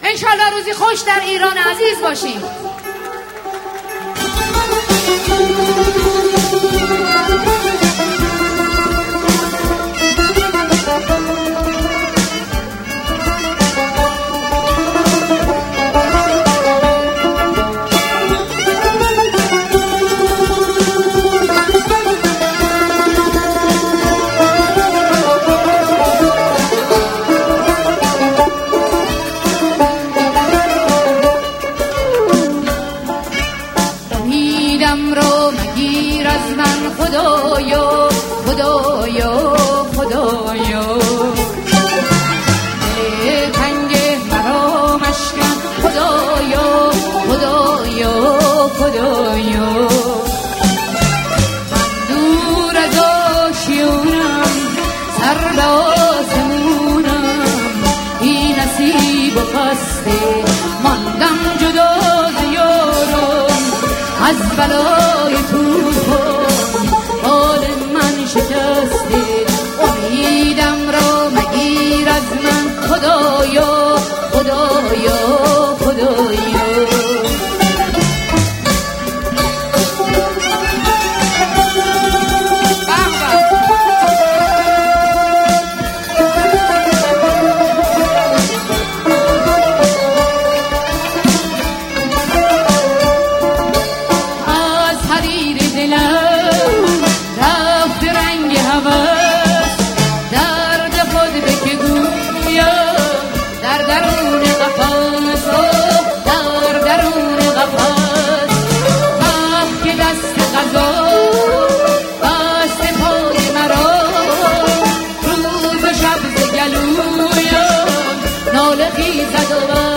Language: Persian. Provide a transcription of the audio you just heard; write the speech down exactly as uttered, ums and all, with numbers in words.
انشالله روزی خوش در ایران عزیز باشیم. خدایا خدایا خدایا تنگ مرا مشکن خدایا خدایا خدایا من دور از آشیانم سر به آسمونم این نصیب و خسته ماندم جدا ز یارم از بلای طوفان حال من شکسته امیدم را مگیر از من خدایا خدایا خدایا زد و